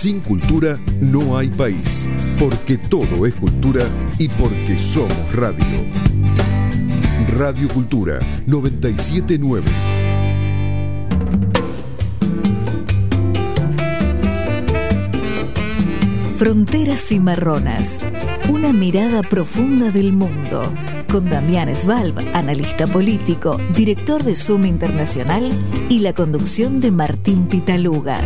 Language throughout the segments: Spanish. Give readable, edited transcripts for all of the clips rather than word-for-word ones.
Sin cultura no hay país, porque todo es cultura y porque somos radio. Radio Cultura 979. Fronteras Cimarronas, una mirada profunda del mundo, con Damián Svalb, analista político, director de Zoom Internacional, y la conducción de Martín Pitaluga.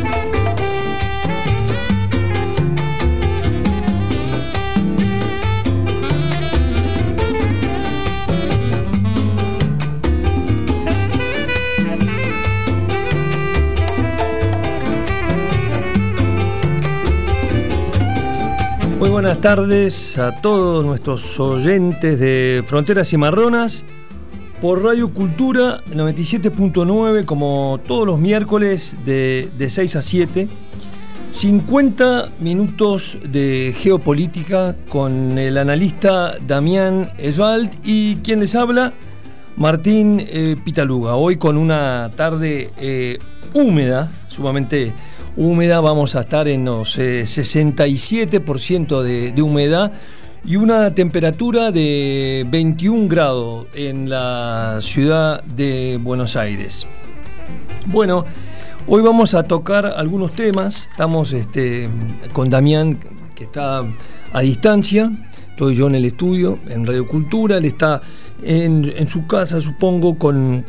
Muy buenas tardes a todos nuestros oyentes de Fronteras Cimarronas por Radio Cultura 97.9, como todos los miércoles de 6 a 7. 50 minutos de geopolítica con el analista Damián Svalb y quien les habla, Martín Pitaluga. Hoy con una tarde húmeda, sumamente húmeda, vamos a estar en los 67% de humedad y una temperatura de 21 grados en la ciudad de Buenos Aires. Bueno, hoy vamos a tocar algunos temas. Estamos con Damián, que está a distancia. Estoy yo en el estudio, en Radio Cultura. Él está en su casa, supongo, con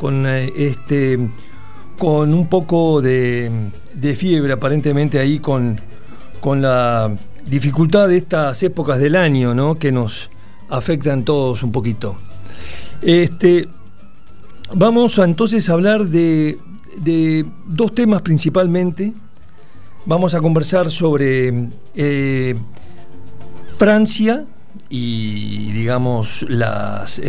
un poco de fiebre, aparentemente, ahí con la dificultad de estas épocas del año, ¿no?, que nos afectan todos un poquito. Vamos entonces a hablar de dos temas principalmente. Vamos a conversar sobre Francia y, digamos, las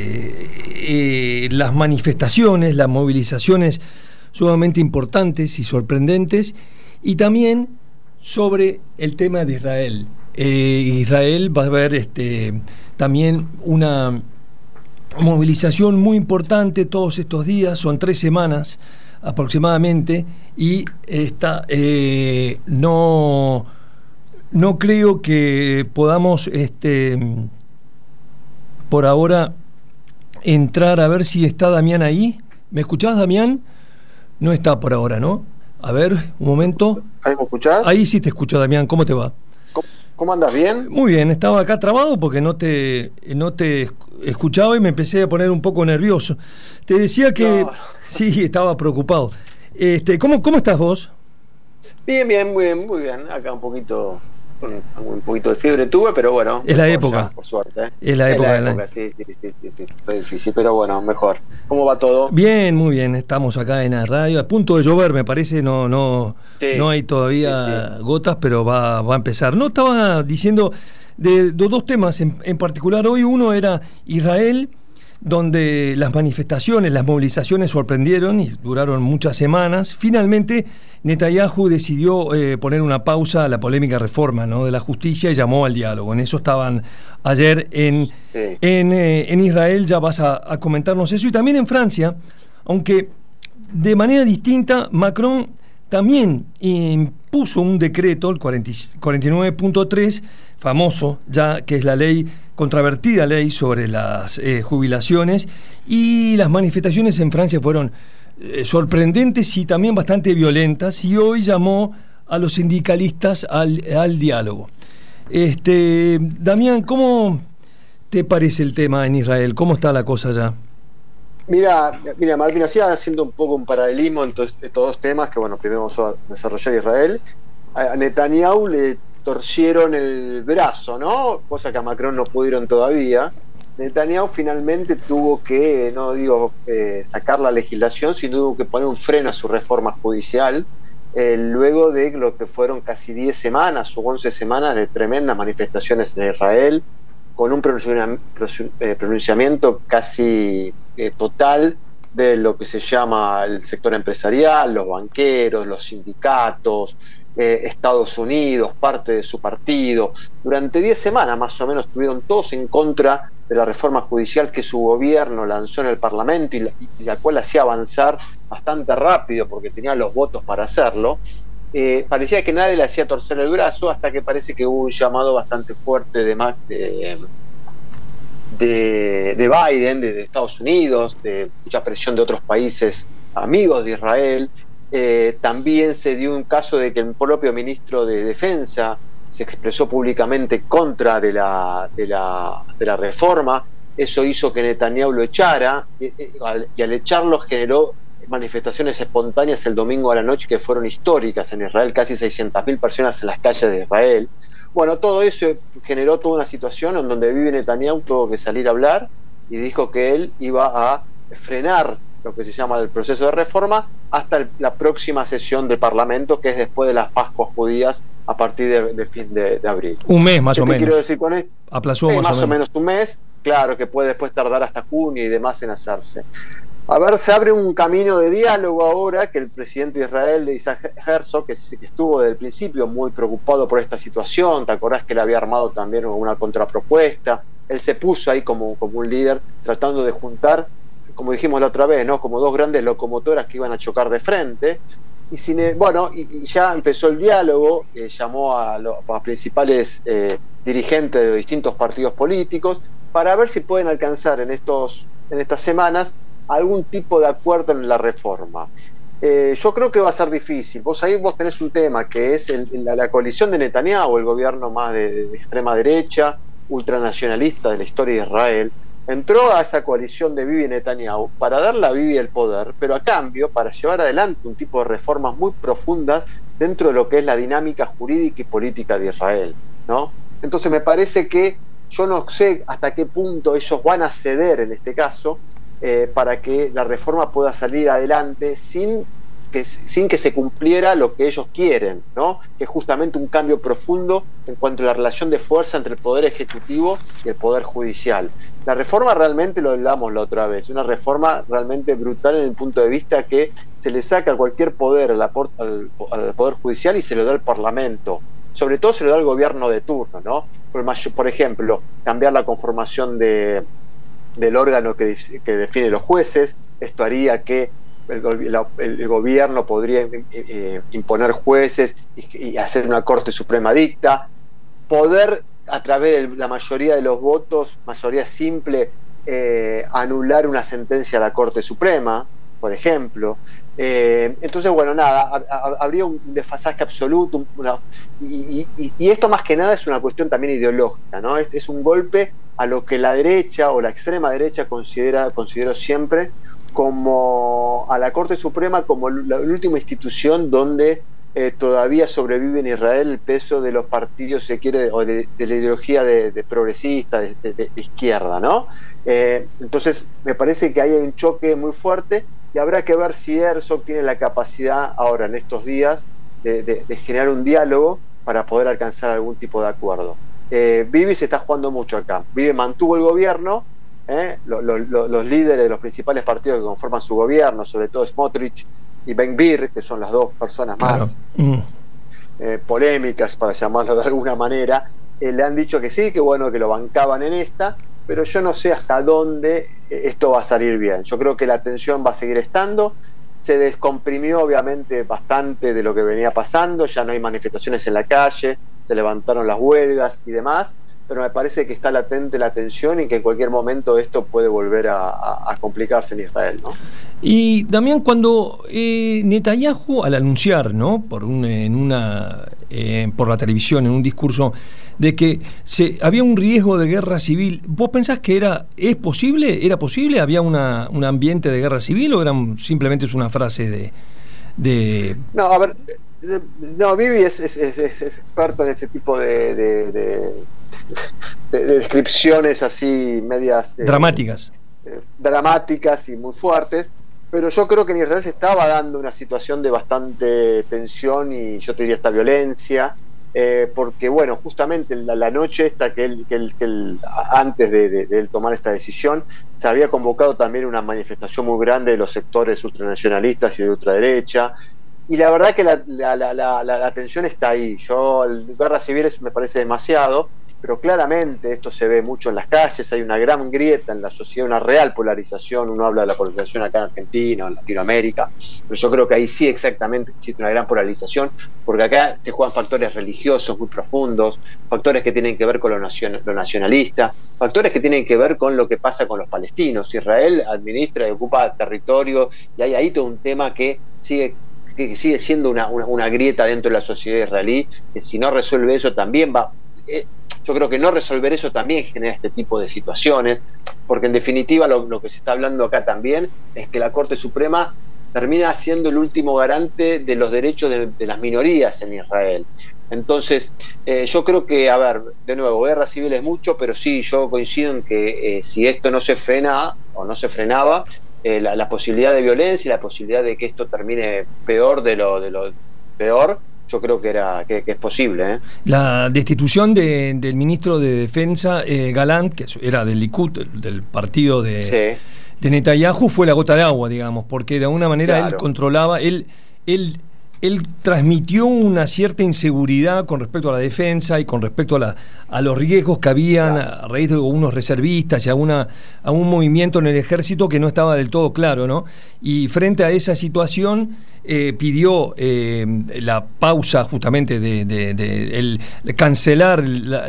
manifestaciones, las movilizaciones sumamente importantes y sorprendentes, y también sobre el tema de Israel. Israel va a haber también una movilización muy importante todos estos días, son 3 semanas aproximadamente, y no creo que podamos por ahora entrar a ver si está Damián ahí. ¿Me escuchás, Damián? No está por ahora, ¿no? A ver, un momento. ¿Ahí me escuchás? Ahí sí te escucho, Damián. ¿Cómo te va? ¿Cómo andas? ¿Bien? Muy bien. Estaba acá trabado porque no te escuchaba y me empecé a poner un poco nervioso. Te decía que... No. Sí, estaba preocupado. ¿Cómo estás vos? Bien, muy bien. Acá un poquito de fiebre tuve, pero bueno. Es la época. Ya, por suerte. Es la época. Sí. Está difícil, pero bueno, mejor. ¿Cómo va todo? Bien, muy bien. Estamos acá en la radio. A punto de llover, me parece. No hay todavía gotas, pero va a empezar. No, estaba diciendo de dos temas en particular. Hoy uno era Israel, donde las manifestaciones, las movilizaciones sorprendieron y duraron muchas semanas. Finalmente, Netanyahu decidió poner una pausa a la polémica reforma, ¿no?, de la justicia, y llamó al diálogo. En eso estaban ayer en Israel. Ya vas a comentarnos eso. Y también en Francia, aunque de manera distinta, Macron también impuso un decreto, el 49.3, famoso ya, que es la controvertida ley sobre las jubilaciones, y las manifestaciones en Francia fueron sorprendentes y también bastante violentas, y hoy llamó a los sindicalistas al diálogo. Damián, ¿cómo te parece el tema en Israel? ¿Cómo está la cosa allá? Mira, Martín, hacía haciendo un poco un paralelismo entre estos dos temas, que bueno, primero vamos a desarrollar Israel. A Netanyahu le torcieron el brazo, ¿no? Cosa que a Macron no pudieron todavía. Netanyahu finalmente tuvo que, sacar la legislación, sino tuvo que poner un freno a su reforma judicial, luego de lo que fueron casi 10 semanas o 11 semanas de tremendas manifestaciones en Israel, con un pronunciamiento casi total de lo que se llama el sector empresarial, los banqueros, los sindicatos, Estados Unidos, parte de su partido. Durante 10 semanas más o menos estuvieron todos en contra de la reforma judicial que su gobierno lanzó en el Parlamento y la cual hacía avanzar bastante rápido porque tenía los votos para hacerlo. parecía que nadie le hacía torcer el brazo, hasta que parece que hubo un llamado bastante fuerte de Biden, de Estados Unidos, de mucha presión de otros países amigos de Israel. También se dio un caso de que el propio ministro de Defensa se expresó públicamente contra de la reforma. Eso hizo que Netanyahu lo echara, y al echarlo generó manifestaciones espontáneas el domingo a la noche que fueron históricas en Israel, casi 600.000 personas en las calles de Israel. Bueno, todo eso generó toda una situación en donde Bibi Netanyahu tuvo que salir a hablar y dijo que él iba a frenar lo que se llama el proceso de reforma hasta la próxima sesión del Parlamento, que es después de las Pascuas judías a partir de fin de abril. Un mes más o menos. ¿Qué quiero decir con esto? Aplazó más o menos un mes, claro, que puede después tardar hasta junio y demás en hacerse. A ver, se abre un camino de diálogo ahora, que el presidente de Israel, Isaac Herzog, que estuvo desde el principio muy preocupado por esta situación. ¿Te acordás que él había armado también una contrapropuesta? Él se puso ahí como un líder, tratando de juntar, como dijimos la otra vez, ¿no?, como dos grandes locomotoras que iban a chocar de frente. Y ya empezó el diálogo, llamó a los principales dirigentes de distintos partidos políticos para ver si pueden alcanzar en estas semanas algún tipo de acuerdo en la reforma. Yo creo que va a ser difícil. Vos tenés un tema que es la coalición de Netanyahu, el gobierno más de extrema derecha, ultranacionalista de la historia de Israel. Entró a esa coalición de Bibi Netanyahu para darle a Bibi el poder, pero a cambio para llevar adelante un tipo de reformas muy profundas dentro de lo que es la dinámica jurídica y política de Israel, ¿no? Entonces me parece que yo no sé hasta qué punto ellos van a ceder en este caso, para que la reforma pueda salir adelante sin que se cumpliera lo que ellos quieren, ¿no?, que es justamente un cambio profundo en cuanto a la relación de fuerza entre el poder ejecutivo y el poder judicial. La reforma realmente, lo hablamos la otra vez, una reforma realmente brutal en el punto de vista que se le saca cualquier poder al poder judicial y se lo da al Parlamento. Sobre todo se lo da al gobierno de turno, ¿no? Por ejemplo, cambiar la conformación del órgano que define los jueces. Esto haría que el gobierno podría imponer jueces y hacer una Corte Suprema dicta, poder a través de la mayoría de los votos, mayoría simple, anular una sentencia de la Corte Suprema, por ejemplo. Entonces, bueno, nada, habría un desfasaje absoluto, y esto más que nada es una cuestión también ideológica, ¿no? Es un golpe a lo que la derecha o la extrema derecha consideró siempre como a la Corte Suprema como la última institución donde todavía sobrevive en Israel el peso de los partidos, se quiere, o de la ideología de progresista, de izquierda, ¿no? Entonces me parece que ahí hay un choque muy fuerte, y habrá que ver si Herzog tiene la capacidad ahora en estos días de generar un diálogo para poder alcanzar algún tipo de acuerdo. Bibi se está jugando mucho acá. Bibi mantuvo el gobierno, los líderes de los principales partidos que conforman su gobierno, sobre todo Smotrich y Ben-Gvir, que son las dos personas más polémicas, para llamarlo de alguna manera, le han dicho que sí, que bueno, que lo bancaban en esta, pero yo no sé hasta dónde esto va a salir bien. Yo creo que la tensión va a seguir estando. Se descomprimió obviamente bastante de lo que venía pasando, ya no hay manifestaciones en la calle, se levantaron las huelgas y demás, pero me parece que está latente la tensión y que en cualquier momento esto puede volver a complicarse en Israel, ¿no? Y también cuando Netanyahu, al anunciar, ¿no?, por la televisión, en un discurso, de que había un riesgo de guerra civil, ¿vos pensás que era posible? ¿Había un ambiente de guerra civil o simplemente es una frase de... No, a ver, Bibi es experto en este tipo de descripciones así medias dramáticas y muy fuertes, pero yo creo que en Israel se estaba dando una situación de bastante tensión y yo te diría hasta violencia, porque bueno, justamente la noche esta que él antes de él tomar esta decisión, se había convocado también una manifestación muy grande de los sectores ultranacionalistas y de ultraderecha, y la verdad que la tensión está ahí. La guerra civil me parece demasiado, pero claramente esto se ve mucho en las calles, hay una gran grieta en la sociedad, una real polarización. Uno habla de la polarización acá en Argentina o en Latinoamérica, pero yo creo que ahí sí exactamente existe una gran polarización, porque acá se juegan factores religiosos muy profundos, factores que tienen que ver con lo nacionalista, factores que tienen que ver con lo que pasa con los palestinos. Israel administra y ocupa territorio, y hay ahí todo un tema que sigue siendo una grieta dentro de la sociedad israelí, que si no resuelve eso también va... yo creo que no resolver eso también genera este tipo de situaciones, porque en definitiva lo que se está hablando acá también es que la Corte Suprema termina siendo el último garante de los derechos de las minorías en Israel. Entonces, yo creo que, a ver, de nuevo, guerra civil es mucho, pero sí, yo coincido en que si esto no se frena o no se frenaba, la posibilidad de violencia y la posibilidad de que esto termine peor de lo peor, yo creo que es posible. La destitución del ministro de Defensa, Gallant, que era del Likud, del partido de Netanyahu, fue la gota de agua, digamos, porque de alguna manera él controlaba, él transmitió una cierta inseguridad con respecto a la defensa y con respecto a los riesgos que habían a raíz de unos reservistas y a un movimiento en el ejército que no estaba del todo claro, ¿no? Y frente a esa situación pidió la pausa justamente de cancelar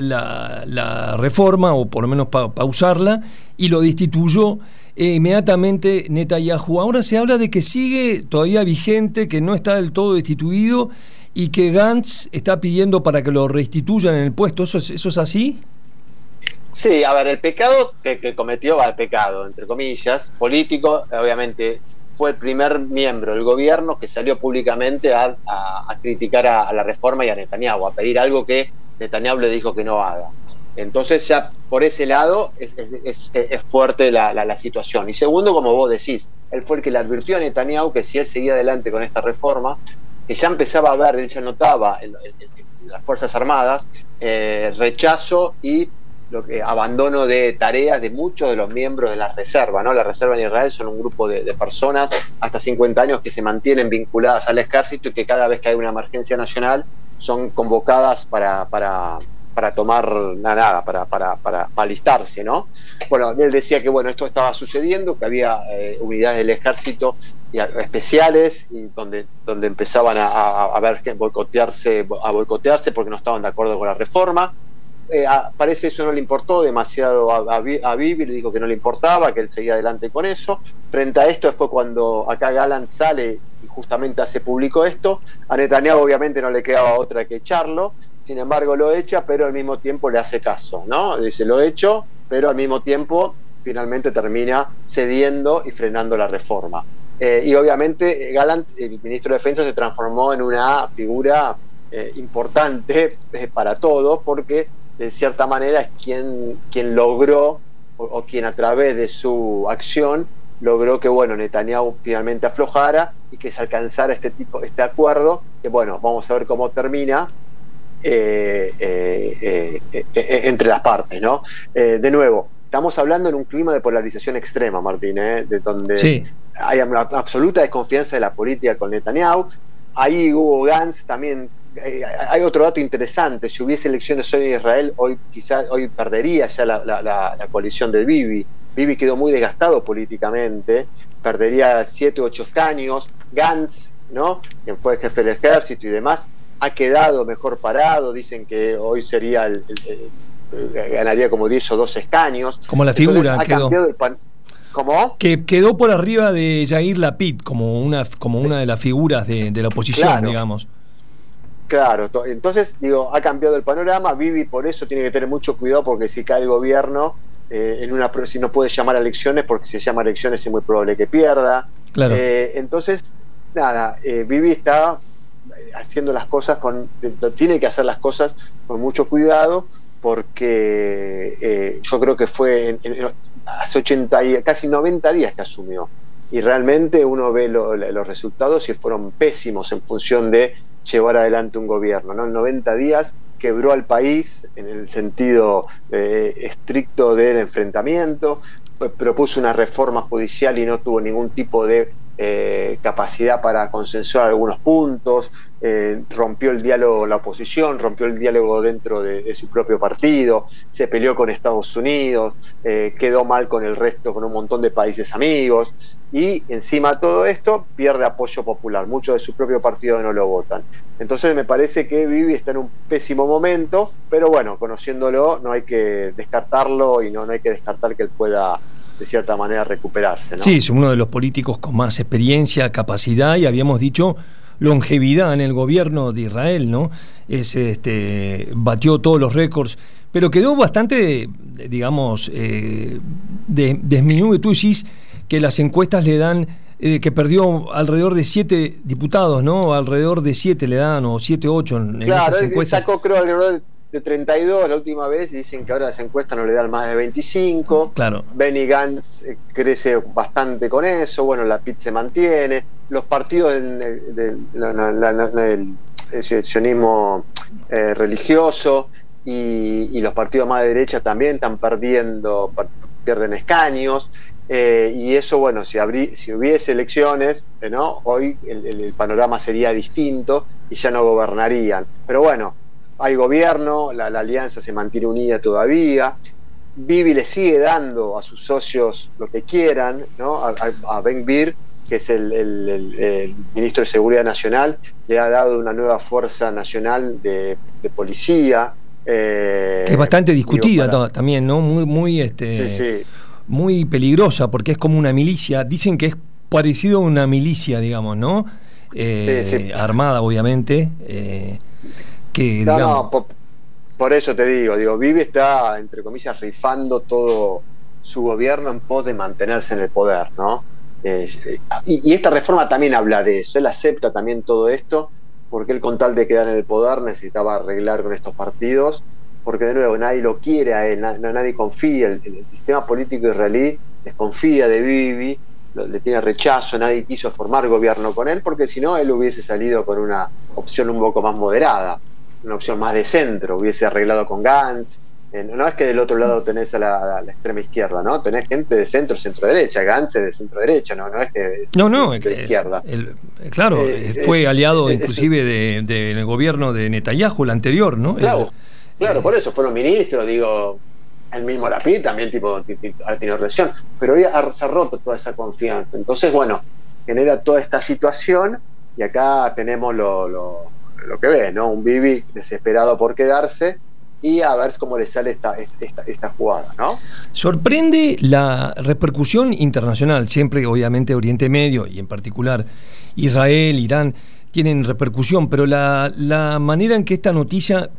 la reforma, o por lo menos pausarla, y lo destituyó inmediatamente Netanyahu. Ahora se habla de que sigue todavía vigente, que no está del todo destituido y que Gantz está pidiendo para que lo restituyan en el puesto. ¿Eso es así? Sí, a ver, el pecado que cometió, el pecado, entre comillas, político, obviamente fue el primer miembro del gobierno que salió públicamente a criticar a la reforma y a Netanyahu, a pedir algo que Netanyahu le dijo que no haga. Entonces ya por ese lado es fuerte la situación. Y segundo, como vos decís, él fue el que le advirtió a Netanyahu que si él seguía adelante con esta reforma, que ya empezaba a ver, él ya notaba en las Fuerzas Armadas rechazo y abandono de tareas de muchos de los miembros de la reserva, ¿no? La reserva en Israel son un grupo de personas hasta 50 años que se mantienen vinculadas al ejército y que cada vez que hay una emergencia nacional son convocadas para tomar para alistarse, ¿no? Bueno, él decía que bueno, esto estaba sucediendo, que había unidades del ejército especiales y donde empezaban a ver que boicotearse porque no estaban de acuerdo con la reforma. Parece eso no le importó demasiado a Bibi, le dijo que no le importaba, que él seguía adelante con eso. Frente a esto fue cuando acá Gallant sale y justamente hace público esto. A Netanyahu obviamente no le quedaba otra que echarlo, sin embargo lo echa, pero al mismo tiempo le hace caso, ¿no? Dice, lo echo, pero al mismo tiempo finalmente termina cediendo y frenando la reforma. Y obviamente Gallant, el ministro de Defensa, se transformó en una figura importante para todos, porque de cierta manera es quien logró, o quien a través de su acción logró que bueno, Netanyahu finalmente aflojara y que se alcanzara este acuerdo, que bueno, vamos a ver cómo termina entre las partes, ¿no? De nuevo, estamos hablando en un clima de polarización extrema, Martín, de donde hay una absoluta desconfianza de la política con Netanyahu. Ahí Hugo Gantz también. Hay otro dato interesante: si hubiese elecciones hoy en Israel, hoy perdería ya la coalición de Bibi. Bibi quedó muy desgastado políticamente, perdería 7 u 8 escaños. Gantz, ¿no?, quien fue el jefe del ejército y demás, ha quedado mejor parado. Dicen que hoy sería ganaría como 10 o 12 escaños. Como la figura. Entonces, ha cambiado el ¿Cómo? Que quedó por arriba de Yair Lapid como una de las figuras de la oposición, digamos. Claro, entonces digo, ha cambiado el panorama. Bibi por eso tiene que tener mucho cuidado, porque si cae el gobierno si no puede llamar a elecciones, porque si se llama a elecciones es muy probable que pierda. Claro. Entonces, nada, Bibi está haciendo las cosas tiene que hacer las cosas con mucho cuidado, porque yo creo que fue hace casi 90 días que asumió, y realmente uno ve los resultados y fueron pésimos en función de llevar adelante un gobierno, ¿no? En 90 días quebró al país en el sentido estricto del enfrentamiento, propuso una reforma judicial y no tuvo ningún tipo de capacidad para consensuar algunos puntos, rompió el diálogo la oposición, rompió el diálogo dentro de su propio partido, se peleó con Estados Unidos, quedó mal con el resto, con un montón de países amigos, y encima de todo esto pierde apoyo popular, muchos de su propio partido no lo votan. Entonces me parece que Bibi está en un pésimo momento, pero bueno, conociéndolo no hay que descartarlo y no hay que descartar que él pueda de cierta manera recuperarse, ¿no? Sí, es uno de los políticos con más experiencia, capacidad y habíamos dicho longevidad en el gobierno de Israel, ¿no? Batió todos los récords, pero quedó bastante, digamos, disminuido. Tú decís que las encuestas le dan que perdió alrededor de 7 diputados, ¿no? Alrededor de 7 le dan, o 7, 8 en esas encuestas. Sacó, creo, alrededor de 32 la última vez, y dicen que ahora las encuestas no le dan más de 25. Claro. Benny Gantz crece bastante con eso. Bueno, la PIT se mantiene. Los partidos del sionismo religioso y los partidos más de derecha también están pierden escaños. Y eso, bueno, si hubiese elecciones, ¿no? Hoy el panorama sería distinto y ya no gobernarían. Pero bueno, hay gobierno, la alianza se mantiene unida todavía. Bibi le sigue dando a sus socios lo que quieran, ¿no? A Ben Gvir, que es el ministro de Seguridad Nacional, le ha dado una nueva fuerza nacional de policía. Que es bastante discutida también, ¿no? Muy sí. Muy peligrosa, porque es como una milicia. Dicen que es parecido a una milicia, digamos, ¿no? Sí. Armada, obviamente. Por eso te digo, Bibi está, entre comillas, rifando todo su gobierno en pos de mantenerse en el poder, ¿no? Y esta reforma también habla de eso. Él acepta también todo esto, porque él, con tal de quedar en el poder, necesitaba arreglar con estos partidos, porque de nuevo nadie lo quiere a él, nadie confía, el sistema político israelí desconfía de Bibi, le tiene rechazo, nadie quiso formar gobierno con él, porque si no él hubiese salido con una opción un poco más moderada, una opción más de centro, hubiese arreglado con Gantz. No es que del otro lado tenés a la extrema izquierda, ¿no? Tenés gente de centro-derecha, Gantz es de centro-derecha, no es que es de izquierda. Claro, fue aliado inclusive del gobierno de Netanyahu, el anterior, ¿no? Claro, por eso fueron ministros, el mismo Lapid también ha tenido relación, pero hoy se ha roto toda esa confianza. Entonces, bueno, genera toda esta situación, y acá tenemos lo que ves, ¿no? Un Bibi desesperado por quedarse, y a ver cómo le sale esta jugada, ¿no? Sorprende la repercusión internacional, siempre obviamente Oriente Medio, y en particular Israel, Irán, tienen repercusión, pero la manera en que esta noticia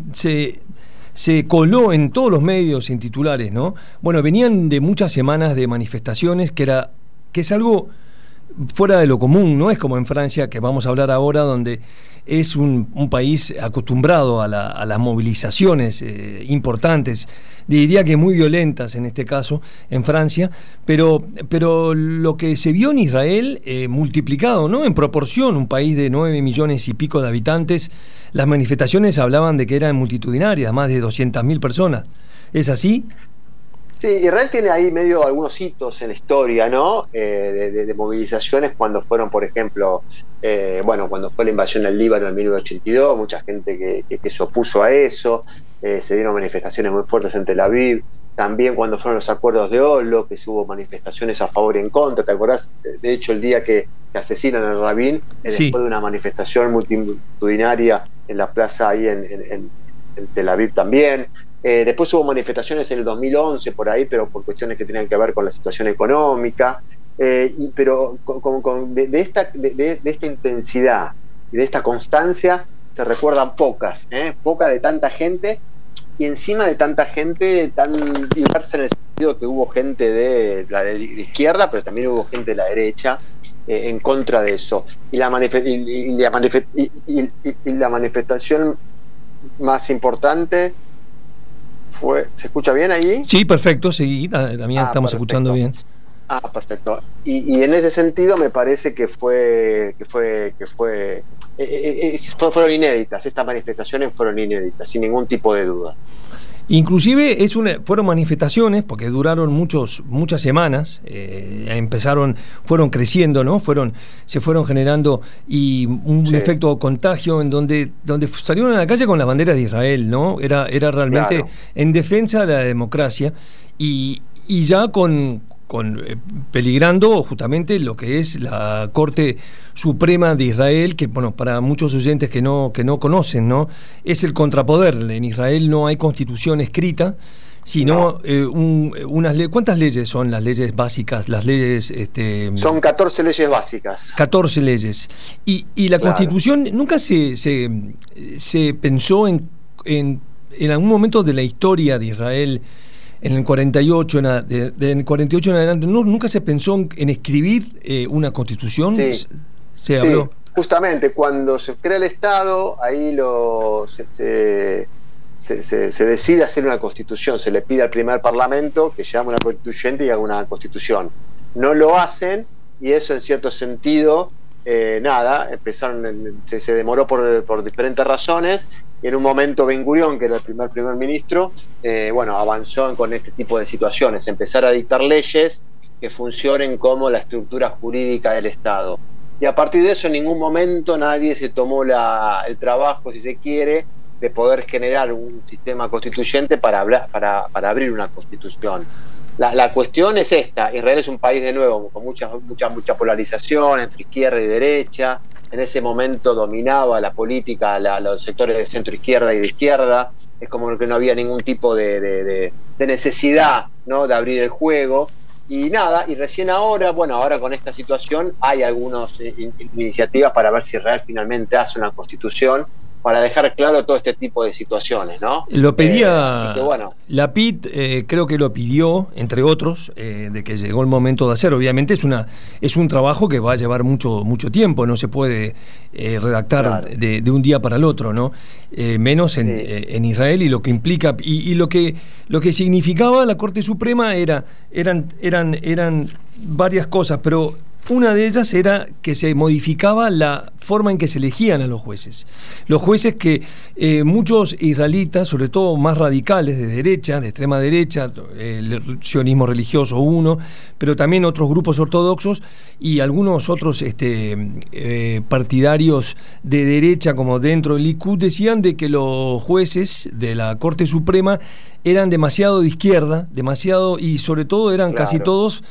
se coló en todos los medios, en titulares, ¿no? Bueno, venían de muchas semanas de manifestaciones, que es algo fuera de lo común, no es como en Francia, que vamos a hablar ahora, donde es un país acostumbrado a las movilizaciones importantes, diría que muy violentas en este caso, en Francia, pero lo que se vio en Israel, multiplicado, ¿no? En proporción, un país de 9 millones y pico de habitantes, las manifestaciones hablaban de que eran multitudinarias, más de 200.000 personas. ¿Es así? Sí, Israel tiene ahí medio algunos hitos en la historia, ¿no? De movilizaciones, cuando fueron, por ejemplo, cuando fue la invasión al Líbano en 1982, mucha gente que se opuso a eso, se dieron manifestaciones muy fuertes en Tel Aviv, también cuando fueron los acuerdos de Oslo, que hubo manifestaciones a favor y en contra. ¿Te acordás? De hecho, el día que asesinan al Rabin, sí, después de una manifestación multitudinaria en la plaza ahí en Tel Aviv también. Después hubo manifestaciones en el 2011 por ahí, pero por cuestiones que tenían que ver con la situación económica, pero de esta intensidad y de esta constancia se recuerdan pocas de tanta gente, y encima de tanta gente tan diversa, en el sentido que hubo gente de izquierda, pero también hubo gente de la derecha en contra de eso, y la manifestación más importante fue... ¿Se escucha bien ahí? Sí, perfecto, seguí, la mía estamos perfecto. Escuchando bien. Perfecto. Y en ese sentido me parece que fueron inéditas, estas manifestaciones fueron inéditas, sin ningún tipo de duda. Inclusive fueron manifestaciones, porque duraron muchas semanas, fueron creciendo, ¿no? Se fueron generando y un efecto contagio en donde salieron a la calle con las banderas de Israel, ¿no? Era realmente en defensa de la democracia y ya peligrando justamente lo que es la Corte Suprema de Israel, que bueno, para muchos oyentes que no conocen, ¿no? Es el contrapoder. En Israel no hay constitución escrita, sino unas leyes. ¿Cuántas leyes son las leyes básicas? Las leyes son 14 leyes básicas. 14 leyes. Y la constitución nunca se pensó en algún momento de la historia de Israel. En el 48, en 48 en adelante, nunca se pensó en escribir una constitución. Sí, se habló. Justamente cuando se crea el Estado, ahí se decide hacer una constitución, se le pide al primer parlamento que llame una constituyente y haga una constitución. No lo hacen y eso en cierto sentido, se demoró por diferentes razones. Y en un momento Ben Gurión, que era el primer ministro, avanzó con este tipo de situaciones, empezar a dictar leyes que funcionen como la estructura jurídica del Estado. Y a partir de eso en ningún momento nadie se tomó el trabajo, si se quiere, de poder generar un sistema constituyente para abrir una constitución. La cuestión es esta: Israel es un país de nuevo con mucha polarización entre izquierda y derecha. En ese momento dominaba la política los sectores de centro izquierda y de izquierda. Es como que no había ningún tipo de necesidad, ¿no?, de abrir el juego. Y recién ahora con esta situación hay algunas iniciativas para ver si Israel finalmente hace una constitución para dejar claro todo este tipo de situaciones, ¿no? Lo pedía Lapid, creo que lo pidió, entre otros, de que llegó el momento de hacer. Obviamente es un trabajo que va a llevar mucho tiempo, no se puede redactar de un día para el otro, ¿no? Menos en Israel, y lo que implica y lo que significaba la Corte Suprema eran varias cosas, pero una de ellas era que se modificaba la forma en que se elegían a los jueces. Los jueces que muchos israelitas, sobre todo más radicales de derecha, de extrema derecha, el sionismo religioso uno, pero también otros grupos ortodoxos y algunos otros partidarios de derecha, como dentro del Likud, decían de que los jueces de la Corte Suprema eran demasiado de izquierda, y sobre todo eran casi todos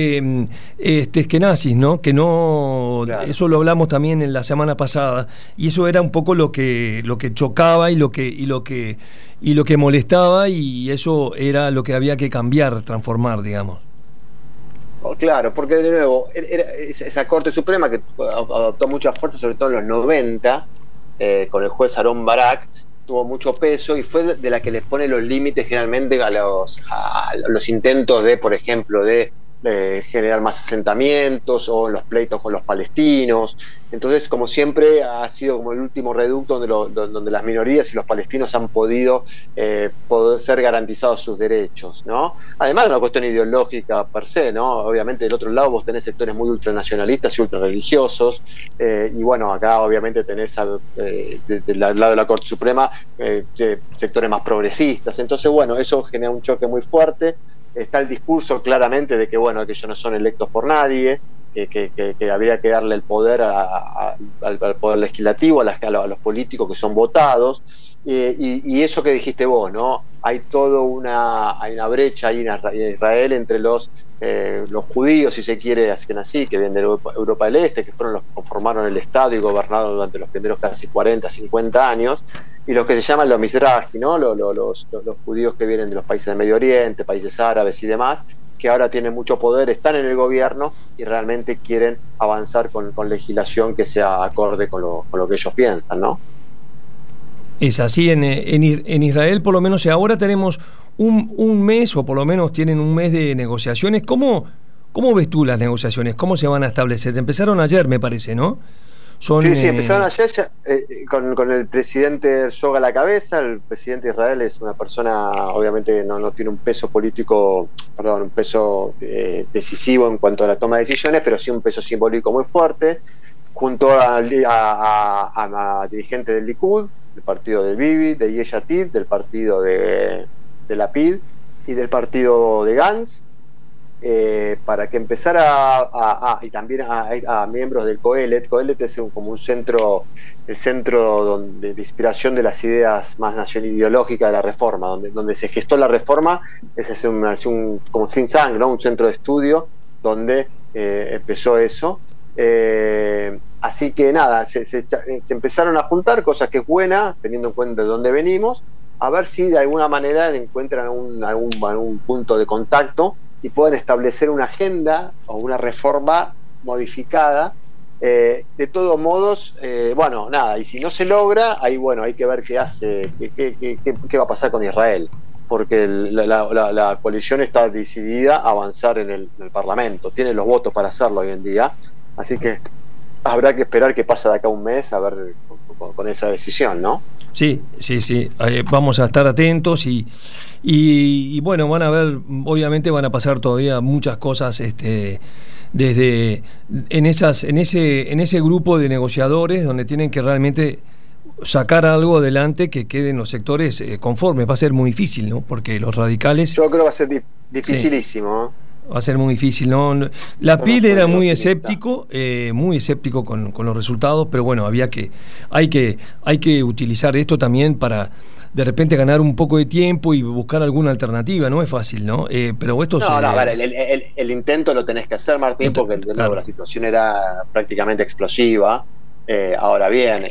eskenazis, ¿no? Que no, eso lo hablamos también en la semana pasada, y eso era un poco lo que chocaba y lo que molestaba, y eso era lo que había que cambiar, transformar, digamos. Claro, porque de nuevo esa Corte Suprema que adoptó mucha fuerza, sobre todo en los 90, con el juez Aarón Barak, tuvo mucho peso y fue de la que les pone los límites generalmente a los intentos de, por ejemplo, de generar más asentamientos o los pleitos con los palestinos. Entonces, como siempre, ha sido como el último reducto donde las minorías y los palestinos han podido poder ser garantizados sus derechos, ¿no? Además de una cuestión ideológica per se, ¿no? Obviamente del otro lado vos tenés sectores muy ultranacionalistas y ultrarreligiosos, y acá obviamente tenés del lado de la Corte Suprema sectores más progresistas. Entonces, eso genera un choque muy fuerte. Está el discurso claramente de que que ellos no son electos por nadie, que habría que darle el poder al poder legislativo, a los políticos que son votados, y eso que dijiste vos, ¿no? Hay hay una brecha ahí en Israel entre los judíos, si se quiere, así, que vienen de Europa del Este, que fueron los que conformaron el Estado y gobernaron durante los primeros casi 40, 50 años, y los que se llaman los Mizrahi, ¿no? Los judíos que vienen de los países del Medio Oriente, países árabes y demás, que ahora tienen mucho poder, están en el gobierno y realmente quieren avanzar con legislación que sea acorde con lo que ellos piensan, ¿no? Es así, en Israel por lo menos ahora tenemos un mes, o por lo menos tienen un mes de negociaciones. ¿Cómo ves tú las negociaciones? ¿Cómo se van a establecer? Empezaron ayer, me parece, ¿no? Sí, empezaron ayer con el presidente Herzog a la cabeza. El presidente de Israel es una persona, obviamente no tiene un peso político, un peso decisivo en cuanto a la toma de decisiones, pero sí un peso simbólico muy fuerte, junto a dirigentes del Likud, del partido de Bibi, de Yesh Atid, del partido de de Lapid y del partido de Gantz, para que empezara y también a miembros del Coelet. Coelet es como un centro, el centro de inspiración de las ideas más ideológicas de la Reforma, donde se gestó la Reforma. Es un como think tank, ¿no? Un centro de estudio donde empezó eso. Así que nada, se empezaron a juntar, cosas que es buena, teniendo en cuenta de dónde venimos, a ver si de alguna manera encuentran algún punto de contacto y pueden establecer una agenda o una reforma modificada. De todos modos, bueno, nada, y si no se logra, ahí bueno, hay que ver qué va a pasar con Israel, porque la coalición está decidida a avanzar en el Parlamento, tiene los votos para hacerlo hoy en día, así que habrá que esperar qué pasa de acá a un mes, a ver con esa decisión, ¿no? Sí. Vamos a estar atentos y bueno, van a ver, obviamente van a pasar todavía muchas cosas desde en ese grupo de negociadores donde tienen que realmente sacar algo adelante que queden los sectores conformes. Va a ser muy difícil, ¿no? Porque los radicales... Yo creo que va a ser dificilísimo, ¿eh? Va a ser muy difícil, ¿no? Lapid era muy escéptico con los resultados, pero bueno, hay que utilizar esto también para de repente ganar un poco de tiempo y buscar alguna alternativa. No es fácil, ¿no? Pero esto a ver, el intento lo tenés que hacer, Martín, porque de nuevo la situación era prácticamente explosiva. Ahora bien,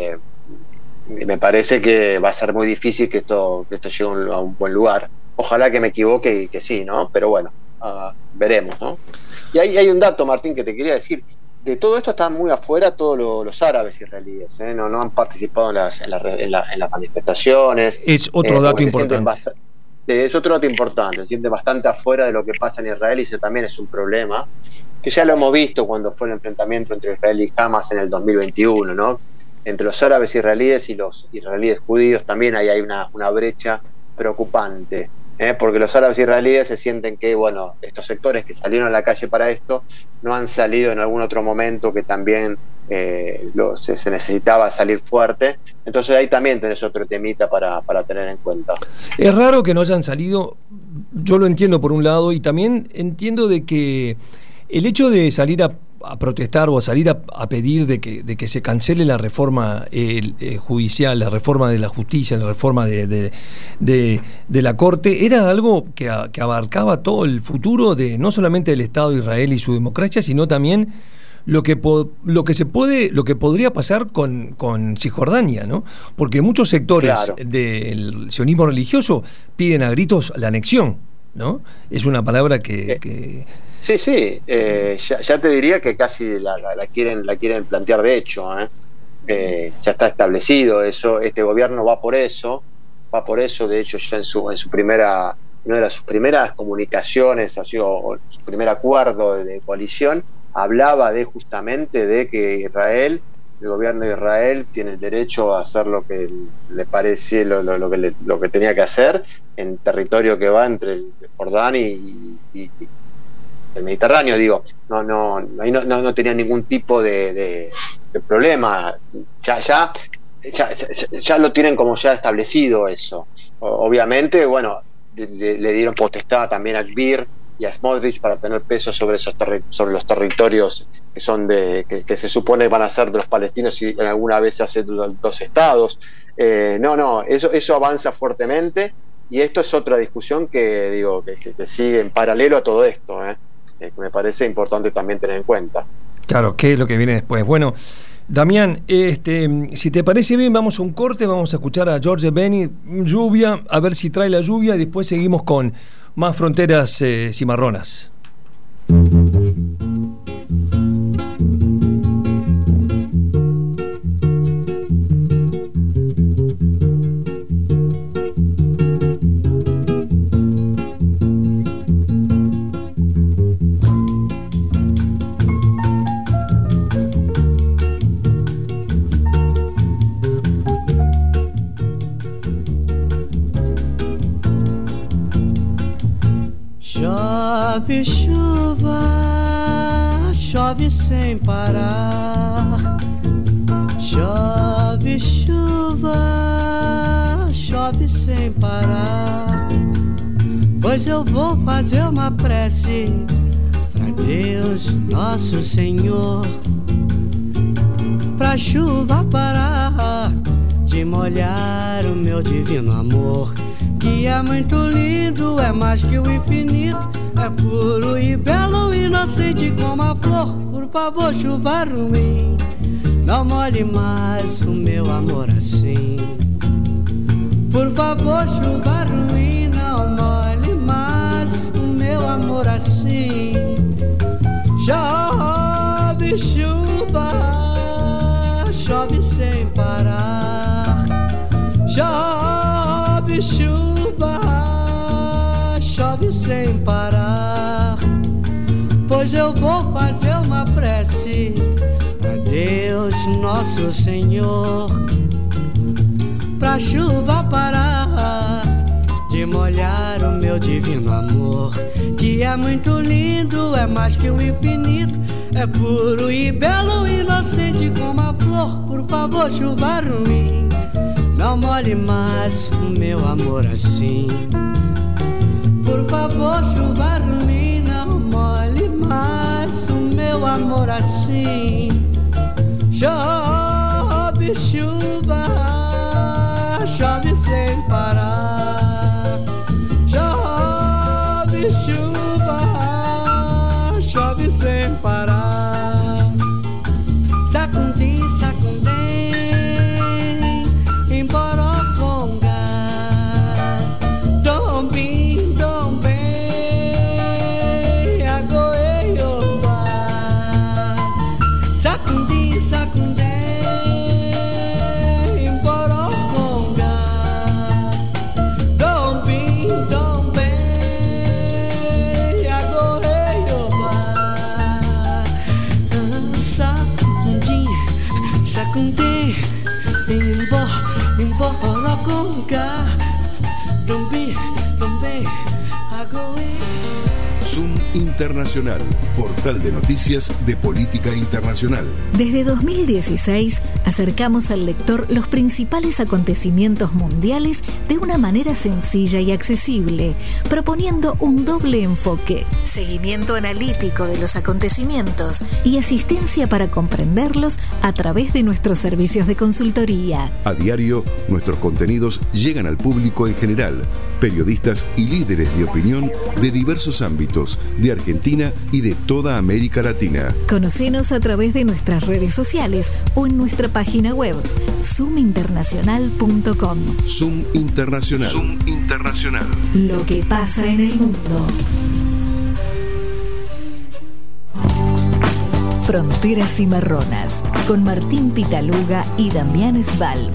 me parece que va a ser muy difícil que esto llegue a un buen lugar. Ojalá que me equivoque y que sí, ¿no? Pero bueno, veremos, ¿no? Y hay un dato, Martín, que te quería decir. De todo esto están muy afuera todos los árabes israelíes, ¿eh? No han participado en las manifestaciones. Es otro dato importante. Es otro dato importante. Se sienten bastante afuera de lo que pasa en Israel, y ese también es un problema, que ya lo hemos visto cuando fue el enfrentamiento entre Israel y Hamas en el 2021, ¿no? Entre los árabes israelíes y los israelíes judíos también hay una brecha preocupante. Porque los árabes israelíes se sienten que, bueno, estos sectores que salieron a la calle para esto no han salido en algún otro momento que también se necesitaba salir fuerte. Entonces ahí también tenés otro temita para tener en cuenta. Es raro que no hayan salido, yo lo entiendo por un lado, y también entiendo de que el hecho de salir a protestar o a salir a pedir de que se cancele la reforma judicial, la reforma de la justicia, la reforma de la Corte, era algo que abarcaba todo el futuro de no solamente del Estado de Israel y su democracia, sino también lo que podría pasar con Cisjordania, ¿no? Porque muchos sectores del sionismo religioso piden a gritos la anexión, ¿no? Es una palabra que Sí, ya te diría que casi la quieren plantear de hecho, ya está establecido eso, este gobierno va por eso, de hecho ya en su primera, una de sus primeras comunicaciones, ha sido su primer acuerdo de coalición, hablaba justamente de que el gobierno de Israel tiene el derecho a hacer lo que le parece, lo que tenía que hacer en territorio que va entre el Jordán y el Mediterráneo. Digo, ahí no tenía ningún tipo de problema. Ya lo tienen como ya establecido eso. Obviamente, bueno, le dieron potestad también a Gvir y a Smotrich para tener peso sobre los territorios que son que se supone van a ser de los palestinos, y en alguna vez se hacen dos estados. Eso avanza fuertemente, y esto es otra discusión que sigue en paralelo a todo esto, que me parece importante también tener en cuenta. Claro, ¿qué es lo que viene después? Bueno, Damián, si te parece bien, vamos a un corte, vamos a escuchar a George Benny, Lluvia, a ver si trae la lluvia, y después seguimos con más Fronteras Cimarronas. Chove chuva, chove sem parar. Chove chuva, chove sem parar. pois eu vou fazer uma prece pra Deus Nosso Senhor, pra chuva parar de molhar o meu divino amor, que é muito lindo, é mais que o infinito, é puro e belo, inocente como a flor. Por favor, chuva ruim, não molhe mais o meu amor assim. Por favor, chuva ruim, não molhe mais o meu amor assim. Chove chuva, chove sem parar. Chove chuva, chove sem parar. Pois eu vou fazer uma prece pra Deus Nosso Senhor, pra chuva parar de molhar o meu divino amor, que é muito lindo, é mais que o infinito, é puro e belo, inocente como a flor. Por favor, chuva ruim, não molhe mais o meu amor assim. Por favor, chuva ruim, não molhe mais o meu amor assim. Chove chuva, chove sem parar. Chove chuva, chove sem parar. Sacundim, sacundim, Emboroconga. Dombim, dombim, Agoeiomba. Sacundim, sacundim, Emboroconga. Dombim, dombim, Agoeiomba. Sacundim, sacundim, Emboroconga. Dombim, dombim, Agoeiomba. Zoom Internacional, portal de noticias de política internacional. Desde 2016 acercamos al lector los principales acontecimientos mundiales de una manera sencilla y accesible, proponiendo un doble enfoque: seguimiento analítico de los acontecimientos y asistencia para comprenderlos a través de nuestros servicios de consultoría. A diario, nuestros contenidos llegan al público en general, periodistas y líderes de opinión de diversos ámbitos, de Argentina y de toda América Latina. Conocenos a través de nuestras redes sociales o en nuestra página web, zoominternacional.com. Zoom Internacional. Zoom Internacional. Lo que pasa en el mundo. Fronteras Cimarronas, con Martín Pitaluga y Damián Svalb.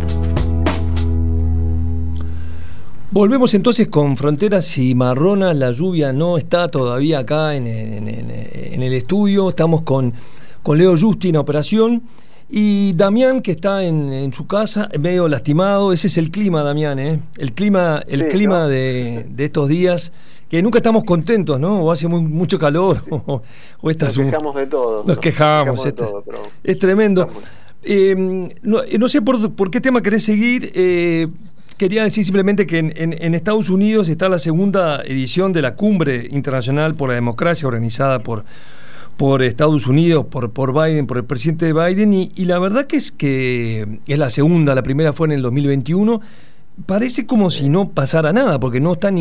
Volvemos entonces con Fronteras Cimarronas. La lluvia no está todavía acá en el estudio. Estamos con Leo Justi en operación y Damián, que está en su casa medio lastimado. Ese es el clima, Damián, ¿eh? El clima ¿no? de estos días, que nunca estamos contentos, ¿no? O hace mucho calor o nos quejamos de todo. Nos quejamos de todo, pero es tremendo. No sé por qué tema querés seguir. Quería decir simplemente que en Estados Unidos está la segunda edición de la Cumbre Internacional por la Democracia, organizada por Estados Unidos, por Biden, por el presidente Biden, y la verdad que es la segunda. La primera fue en el 2021. Parece como si no pasara nada, porque no está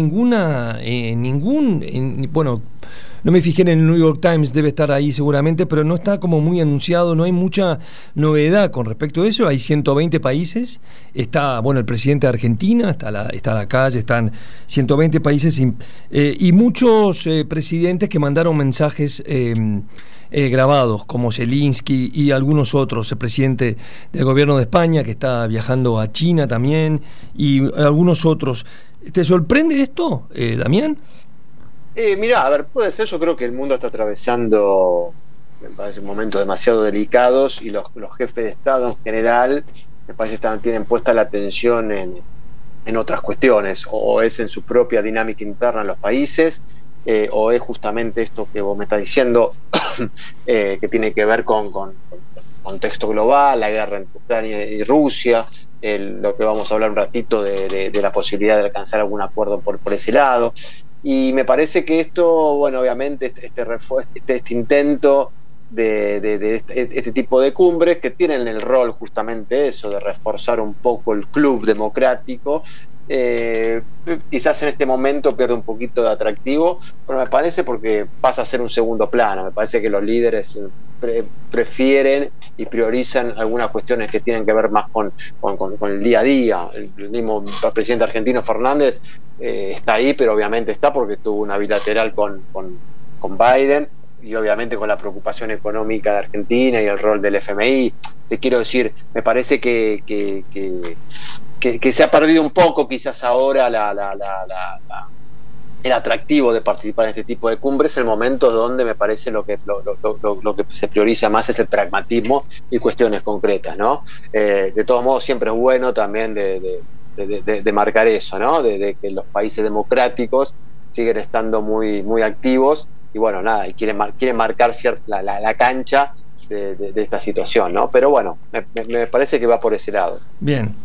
bueno, no me fijé en el New York Times, debe estar ahí seguramente, pero no está como muy anunciado, no hay mucha novedad con respecto a eso. Hay 120 países, está, bueno, el presidente de Argentina, está la calle, están 120 países y muchos presidentes que mandaron mensajes grabados, como Zelensky y algunos otros, el presidente del gobierno de España, que está viajando a China también, y algunos otros. ¿Te sorprende esto, Damián? Mirá, a ver, puede ser. Yo creo que el mundo está atravesando, me parece, momentos demasiado delicados, y los jefes de Estado en general, me parece, tienen puesta la atención en otras cuestiones, o es en su propia dinámica interna en los países, o es justamente esto que vos me estás diciendo, que tiene que ver con contexto global, la guerra entre Ucrania y Rusia, lo que vamos a hablar un ratito de la posibilidad de alcanzar algún acuerdo por ese lado. Y me parece que esto, bueno, obviamente este intento de este tipo de cumbres que tienen el rol justamente eso, de reforzar un poco el club democrático, quizás en este momento pierde un poquito de atractivo, pero me parece porque pasa a ser un segundo plano. Me parece que los líderes prefieren y priorizan algunas cuestiones que tienen que ver más con el día a día. El mismo presidente argentino Fernández está ahí, pero obviamente está porque tuvo una bilateral con Biden, y obviamente con la preocupación económica de Argentina y el rol del FMI. Te quiero decir, me parece que se ha perdido un poco quizás ahora el atractivo de participar en este tipo de cumbres, el momento donde me parece lo que se prioriza más es el pragmatismo y cuestiones concretas, ¿no? De todos modos, siempre es bueno también de marcar eso, ¿no? De que los países democráticos siguen estando muy, muy activos, y bueno, nada, y quieren marcar la cancha de esta situación, ¿no? Pero bueno, me parece que va por ese lado. Bien.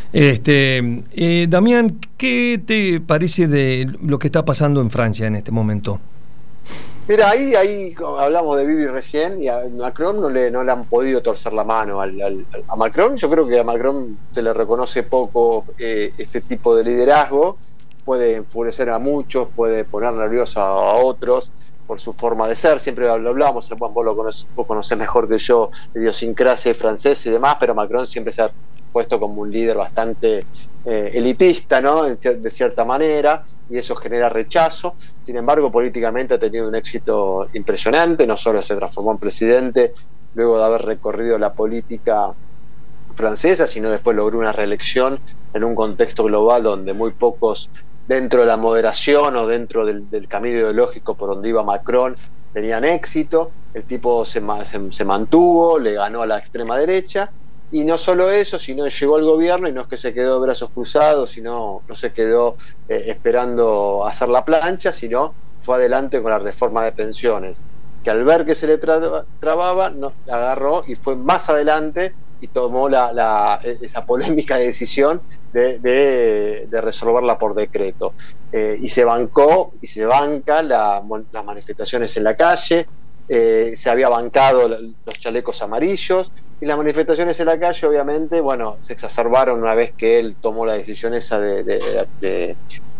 Damián, ¿qué te parece de lo que está pasando en Francia en este momento? Mira, ahí hablamos de Bibi recién, y a Macron no le han podido torcer la mano a Macron. Yo creo que a Macron se le reconoce poco este tipo de liderazgo. Puede enfurecer a muchos, puede poner nerviosos a otros por su forma de ser. Siempre lo hablábamos, vos conocés mejor que yo la idiosincrasia francesa y demás, pero Macron siempre se ha puesto como un líder bastante elitista, ¿no? De cierta manera, y eso genera rechazo. Sin embargo, políticamente ha tenido un éxito impresionante. No solo se transformó en presidente luego de haber recorrido la política francesa, sino después logró una reelección en un contexto global donde muy pocos, dentro de la moderación o dentro del camino ideológico por donde iba Macron, tenían éxito. El tipo se mantuvo, le ganó a la extrema derecha, y no solo eso, sino llegó al gobierno y no es que se quedó de brazos cruzados, sino no se quedó esperando hacer la plancha, sino fue adelante con la reforma de pensiones, que al ver que se le trababa, agarró y fue más adelante y tomó esa polémica decisión de resolverla por decreto, y se bancó y se banca las manifestaciones en la calle. Se había bancado los chalecos amarillos, y las manifestaciones en la calle obviamente, bueno, se exacerbaron una vez que él tomó la decisión esa de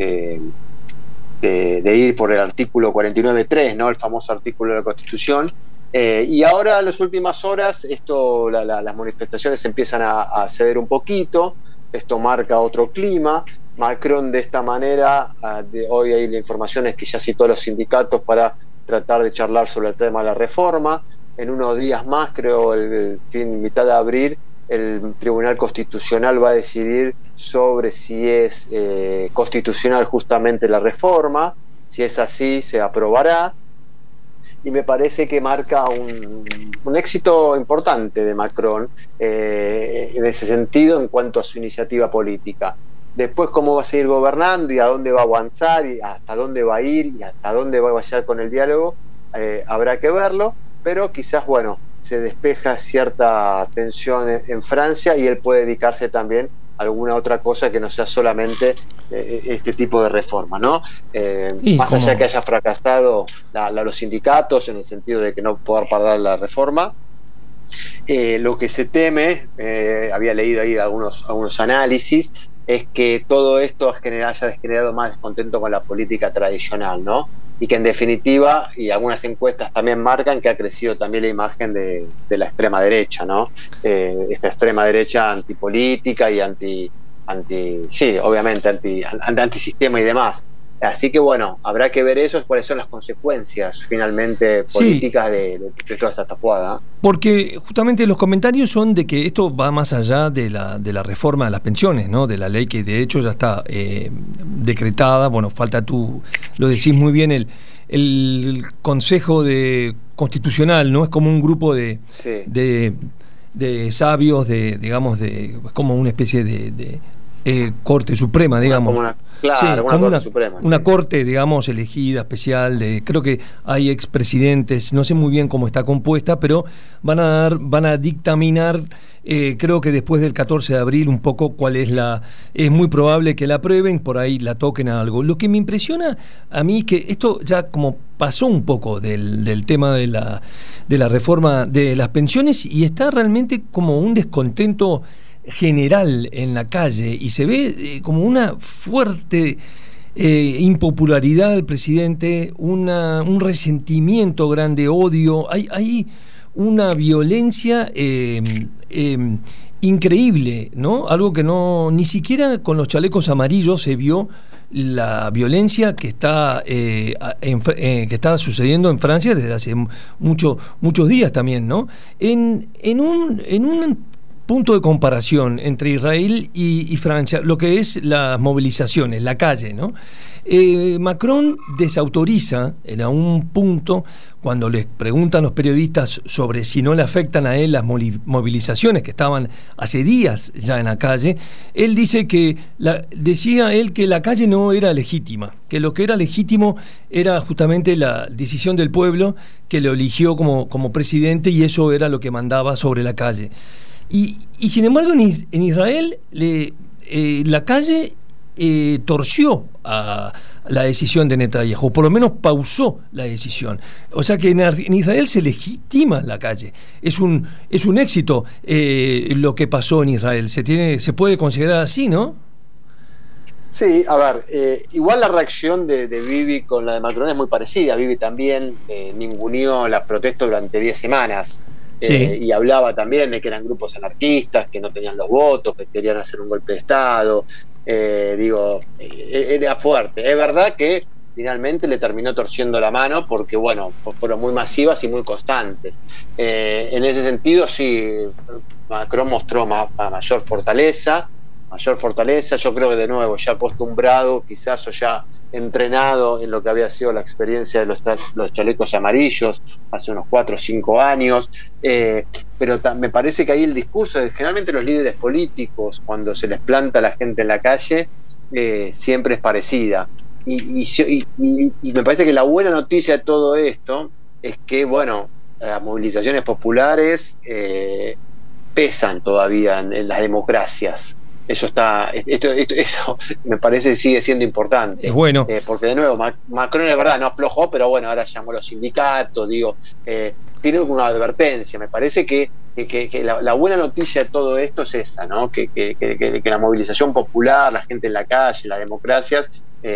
ir por el artículo 49.3, ¿no? El famoso artículo de la Constitución. Y ahora en las últimas horas las manifestaciones empiezan a ceder un poquito. Esto marca otro clima. Macron, de esta manera, hoy hay la información es que ya citó a los sindicatos para tratar de charlar sobre el tema de la reforma. En unos días más, creo, mitad de abril, el Tribunal Constitucional va a decidir sobre si es constitucional justamente la reforma. Si es así, se aprobará. Y me parece que marca un éxito importante de Macron en ese sentido, en cuanto a su iniciativa política. Después, cómo va a seguir gobernando y a dónde va a avanzar y hasta dónde va a ir y hasta dónde va a llegar con el diálogo, habrá que verlo, pero quizás, bueno, se despeja cierta tensión en Francia y él puede dedicarse también a alguna otra cosa que no sea solamente este tipo de reforma, ¿no? Más allá que haya fracasado los sindicatos en el sentido de que no poder parar la reforma, lo que se teme, había leído ahí algunos análisis, es que todo esto haya generado más descontento con la política tradicional, ¿no? Y que en definitiva, y algunas encuestas también marcan que ha crecido también la imagen de la extrema derecha, ¿no? Esta extrema derecha antipolítica y antisistema y demás. Así que bueno, habrá que ver eso, cuáles son las consecuencias finalmente políticas de toda esta tapuada. Porque justamente los comentarios son de que esto va más allá de la reforma de las pensiones, ¿no? De la ley que de hecho ya está decretada. Bueno, falta lo decís muy bien, el Consejo Constitucional, ¿no? Es como un grupo de sabios, digamos, como una especie de Corte Suprema, digamos. Una corte, digamos, elegida, especial, creo que hay expresidentes, no sé muy bien cómo está compuesta, pero van a dictaminar, creo que después del 14 de abril, un poco cuál es muy probable que la aprueben, por ahí la toquen a algo. Lo que me impresiona a mí, que esto ya como pasó un poco del tema de la reforma de las pensiones, y está realmente como un descontento general en la calle, y se ve como una fuerte impopularidad del presidente, un resentimiento grande, odio, hay una violencia increíble, ¿no? Algo que ni siquiera con los chalecos amarillos se vio la violencia que está sucediendo en Francia desde hace muchos días también, ¿no? En un punto de comparación entre Israel y Francia, lo que es las movilizaciones, la calle, ¿no? Macron desautoriza en un punto, cuando les preguntan los periodistas sobre si no le afectan a él las movilizaciones que estaban hace días ya en la calle, él dice decía él que la calle no era legítima, que lo que era legítimo era justamente la decisión del pueblo que lo eligió como presidente, y eso era lo que mandaba sobre la calle. Y sin embargo en Israel la calle torció a la decisión de Netanyahu, por lo menos pausó la decisión. O sea que en Israel se legitima la calle. Es un éxito lo que pasó en Israel. Se puede considerar así, ¿no? Sí, a ver, igual la reacción de Bibi con la de Macron es muy parecida. Bibi también ninguneó las protestas durante 10 semanas. Sí. Y hablaba también de que eran grupos anarquistas, que no tenían los votos, que querían hacer un golpe de Estado. Era fuerte. Es verdad que finalmente le terminó torciendo la mano porque, bueno, fueron muy masivas y muy constantes. En ese sentido, sí, Macron mostró mayor fortaleza. Yo creo que, de nuevo, ya acostumbrado quizás, o ya entrenado en lo que había sido la experiencia de los chalecos amarillos hace unos 4 o 5 años, pero me parece que ahí el discurso de generalmente los líderes políticos, cuando se les planta a la gente en la calle, siempre es parecida, y me parece que la buena noticia de todo esto es que, bueno, las movilizaciones populares pesan todavía en las democracias. Eso me parece que sigue siendo importante. Es bueno. Porque, de nuevo, Macron es verdad, no aflojó, pero bueno, ahora llamó a los sindicatos, tiene una advertencia. Me parece que la buena noticia de todo esto es esa, ¿no? Que la movilización popular, la gente en la calle, las democracias,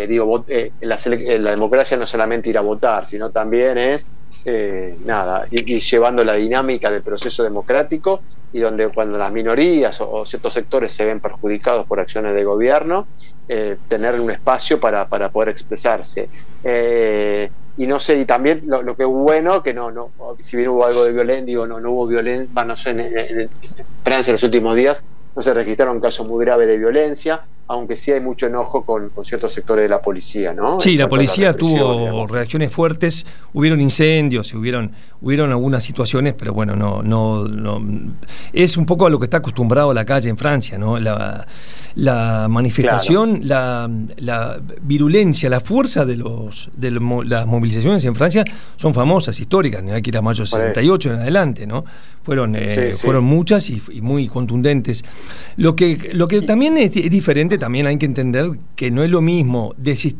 la democracia no es solamente ir a votar, sino también es ir llevando la dinámica del proceso democrático, y donde cuando las minorías o ciertos sectores se ven perjudicados por acciones de gobierno, tener un espacio para poder expresarse. Y no sé, y también lo que es bueno, que no si bien hubo algo de violencia, no hubo violencia, no sé, en Francia en los últimos días no se registraron casos muy graves de violencia, aunque sí hay mucho enojo con ciertos sectores de la policía, ¿no? Sí, la policía tuvo reacciones fuertes, hubieron incendios, hubieron algunas situaciones, pero bueno, no es un poco a lo que está acostumbrado la calle en Francia, ¿no? La manifestación, claro. la virulencia, la fuerza de las movilizaciones en Francia son famosas, históricas, no hay que ir a mayo 68 en adelante, ¿no? Fueron muchas y muy contundentes. Lo que también es diferente, también hay que entender que no es lo mismo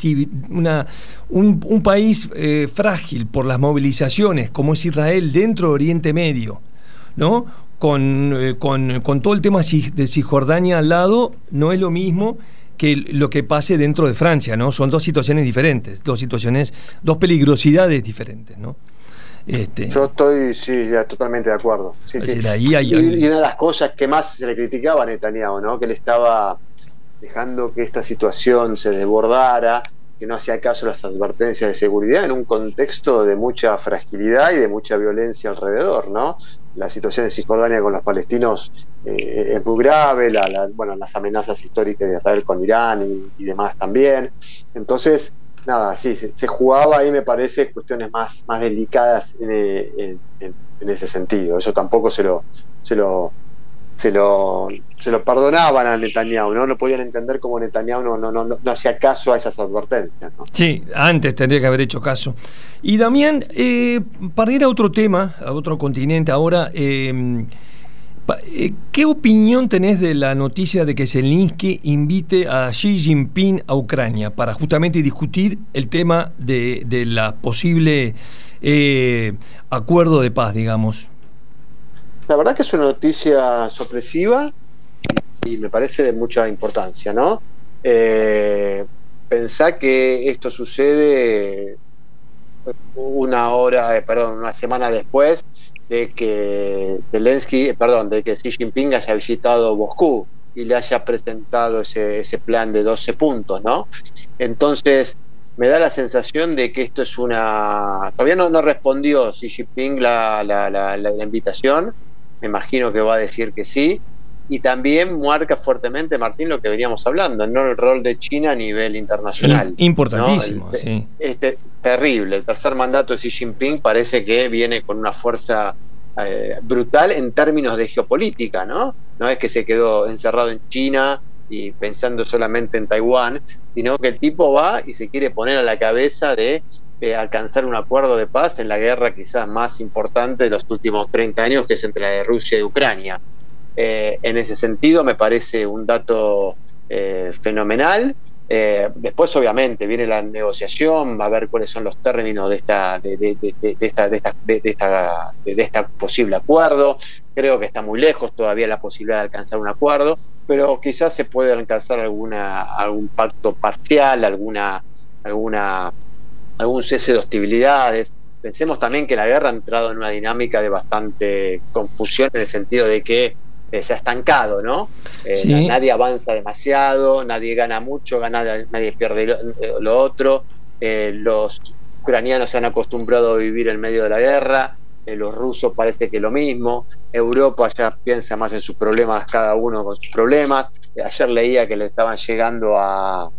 un país frágil por las movilizaciones como es Israel dentro de Oriente Medio, ¿no? Con todo el tema de Cisjordania al lado, no es lo mismo que lo que pase dentro de Francia, ¿no? Son dos situaciones diferentes, dos peligrosidades diferentes, ¿no? Yo estoy ya totalmente de acuerdo. Sí. Y una de las cosas que más se le criticaba a Netanyahu, ¿no? Que él estaba dejando que esta situación se desbordara, que no hacía caso a las advertencias de seguridad en un contexto de mucha fragilidad y de mucha violencia alrededor, ¿no? La situación de Cisjordania con los palestinos es muy grave, las amenazas históricas de Israel con Irán y demás también. Entonces, nada, sí, se jugaba ahí, me parece, cuestiones más delicadas en ese sentido. Eso tampoco se lo se lo perdonaban a Netanyahu, ¿no? No podían entender cómo Netanyahu no hacía caso a esas advertencias, ¿no? Sí, antes tendría que haber hecho caso. Y Damián, para ir a otro tema, a otro continente ahora, ¿qué opinión tenés de la noticia de que Zelensky invite a Xi Jinping a Ucrania para justamente discutir el tema de la posible acuerdo de paz, digamos? La verdad que es una noticia sorpresiva y me parece de mucha importancia, ¿no? Pensá que esto sucede una semana después de que Xi Jinping haya visitado Moscú y le haya presentado ese plan de 12 puntos, ¿no? Entonces, me da la sensación de que esto es todavía no respondió Xi Jinping la invitación. Me imagino que va a decir que sí, y también marca fuertemente, Martín, lo que veníamos hablando, ¿no? El rol de China a nivel internacional. Importantísimo, ¿no? Sí. Terrible. El tercer mandato de Xi Jinping parece que viene con una fuerza brutal en términos de geopolítica, ¿no? No es que se quedó encerrado en China y pensando solamente en Taiwán, sino que el tipo va y se quiere poner a la cabeza de alcanzar un acuerdo de paz en la guerra quizás más importante de los últimos 30 años, que es entre la de Rusia y Ucrania. En ese sentido me parece un dato fenomenal. Después obviamente viene la negociación, va a ver cuáles son los términos de esta posible acuerdo. Creo que está muy lejos todavía la posibilidad de alcanzar un acuerdo, pero quizás se puede alcanzar algún pacto parcial, algún cese de hostilidades. Pensemos también que la guerra ha entrado en una dinámica de bastante confusión, en el sentido de que se ha estancado, ¿no? Sí. Nadie avanza demasiado, nadie gana mucho, nadie pierde lo otro. Los ucranianos se han acostumbrado a vivir en medio de la guerra, los rusos parece que lo mismo. Europa ya piensa más en sus problemas, cada uno con sus problemas. Ayer leía que le estaban llegando a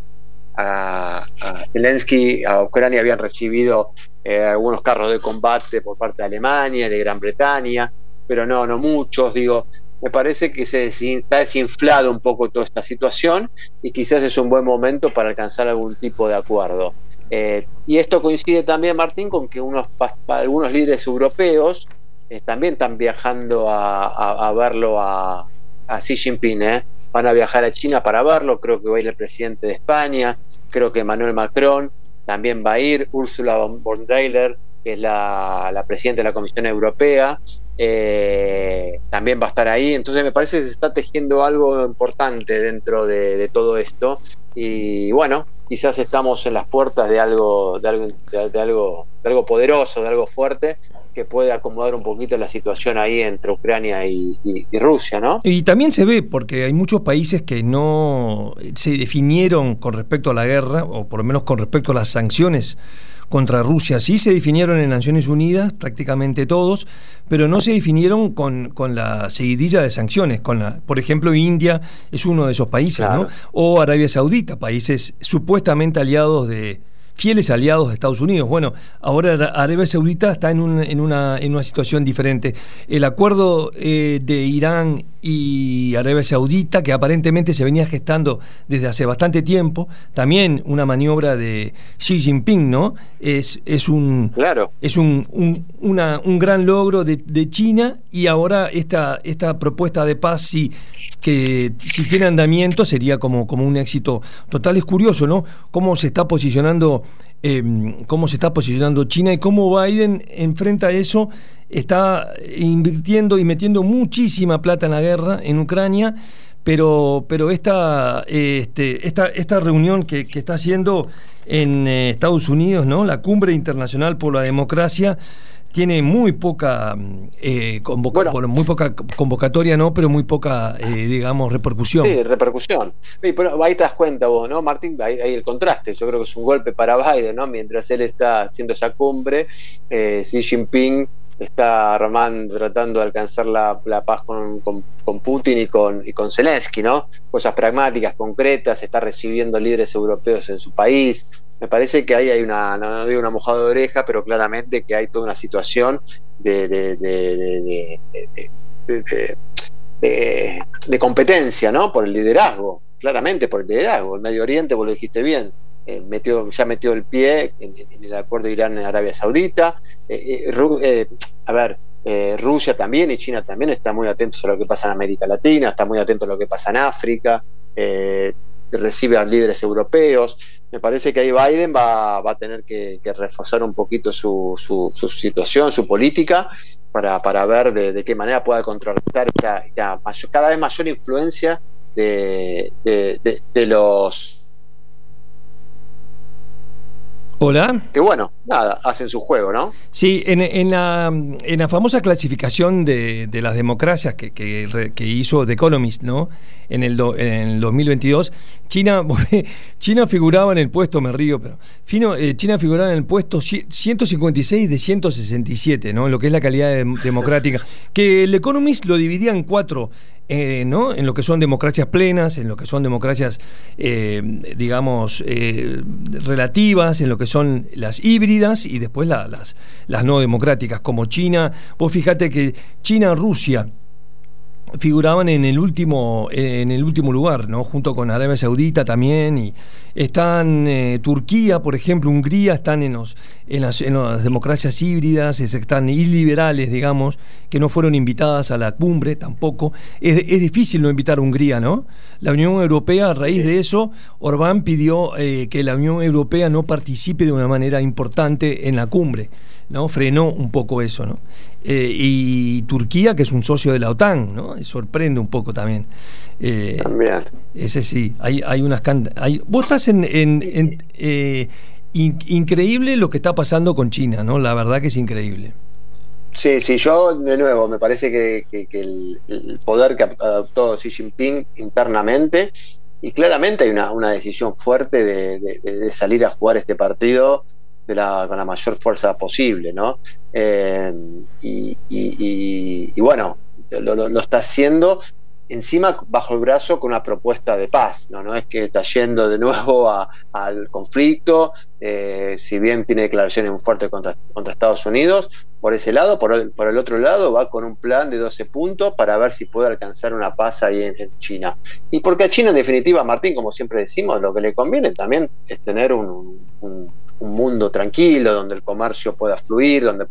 Zelensky, a Ucrania, habían recibido algunos carros de combate por parte de Alemania, de Gran Bretaña, pero no muchos. Me parece que está desinflado un poco toda esta situación y quizás es un buen momento para alcanzar algún tipo de acuerdo. Y esto coincide también, Martín, con que algunos líderes europeos también están viajando a verlo a Xi Jinping, Van a viajar a China para verlo. Creo que va a ir el presidente de España, creo que Emmanuel Macron también va a ir, Ursula von der Leyen, que es la presidenta de la Comisión Europea, también va a estar ahí. Entonces me parece que se está tejiendo algo importante dentro de todo esto, y bueno, quizás estamos en las puertas de algo poderoso, de algo fuerte, que puede acomodar un poquito la situación ahí entre Ucrania y Rusia, ¿no? Y también se ve, porque hay muchos países que no se definieron con respecto a la guerra, o por lo menos con respecto a las sanciones contra Rusia. Sí se definieron en Naciones Unidas, prácticamente todos, pero no se definieron con la seguidilla de sanciones. Por ejemplo, India es uno de esos países, claro, ¿no? O Arabia Saudita, países supuestamente fieles aliados de Estados Unidos. Bueno, ahora Arabia Saudita está en una situación diferente. El acuerdo de Irán y Arabia Saudita, que aparentemente se venía gestando desde hace bastante tiempo, también una maniobra de Xi Jinping, ¿no? Es un gran logro de China, y ahora esta propuesta de paz, que si tiene andamiento, sería como un éxito total. Es curioso, ¿no? Cómo se está posicionando China, y cómo Biden enfrenta eso. Está invirtiendo y metiendo muchísima plata en la guerra en Ucrania, pero esta reunión que está haciendo en Estados Unidos, ¿no? La Cumbre Internacional por la Democracia, tiene muy poca muy poca convocatoria, no, pero muy poca repercusión. Sí, repercusión. Pero ahí te das cuenta vos, ¿no, Martín? Ahí el contraste. Yo creo que es un golpe para Biden, ¿no? Mientras él está haciendo esa cumbre, Xi Jinping está tratando de alcanzar la paz con Putin y con Zelensky, ¿no? Cosas pragmáticas, concretas. Está recibiendo líderes europeos en su país. Me parece que ahí hay no digo una mojada de oreja, pero claramente que hay toda una situación de de competencia, ¿no? Por el liderazgo, claramente por el liderazgo. El Medio Oriente, vos lo dijiste bien, ya metió el pie en el acuerdo Irán-Arabia Saudita. Rusia también y China también están muy atentos a lo que pasa en América Latina, está muy atento a lo que pasa en África, recibe a líderes europeos. Me parece que ahí Biden va a tener que reforzar un poquito su situación, su política, para ver de qué manera pueda contrarrestar esta cada vez mayor influencia de los... Hola. Que bueno, nada, hacen su juego, ¿no? Sí, en la famosa clasificación de las democracias que hizo The Economist, ¿no? En el 2022, China figuraba en el puesto, me río, pero China figuraba en el puesto 156 de 167, ¿no? En lo que es la calidad democrática, que el Economist lo dividía en 4. ¿No? En lo que son democracias plenas, en lo que son democracias, relativas, en lo que son las híbridas y después las no democráticas, como China. Vos fijate que China, Rusia figuraban en el último lugar, ¿no? Junto con Arabia Saudita también, y están Turquía, por ejemplo, Hungría, están en las democracias híbridas, están iliberales, digamos, que no fueron invitadas a la cumbre tampoco. Es difícil no invitar a Hungría, ¿no? La Unión Europea, a raíz de eso, Orbán pidió que la Unión Europea no participe de una manera importante en la cumbre, ¿no? Frenó un poco eso, ¿no? Y Turquía, que es un socio de la OTAN, ¿no? Sorprende un poco también. También. Ese sí, hay unas vos estás increíble lo que está pasando con China, ¿no? La verdad que es increíble. Sí, yo de nuevo me parece que el poder que adoptó Xi Jinping internamente, y claramente hay una decisión fuerte de salir a jugar este partido con la mayor fuerza posible, ¿no? Y bueno, lo está haciendo encima bajo el brazo con una propuesta de paz, no es que está yendo de nuevo al conflicto, si bien tiene declaraciones muy fuertes contra Estados Unidos, por ese lado, por el otro lado va con un plan de 12 puntos para ver si puede alcanzar una paz ahí en China. Y porque a China, en definitiva, Martín, como siempre decimos, lo que le conviene también es tener un mundo tranquilo, donde el comercio pueda fluir, donde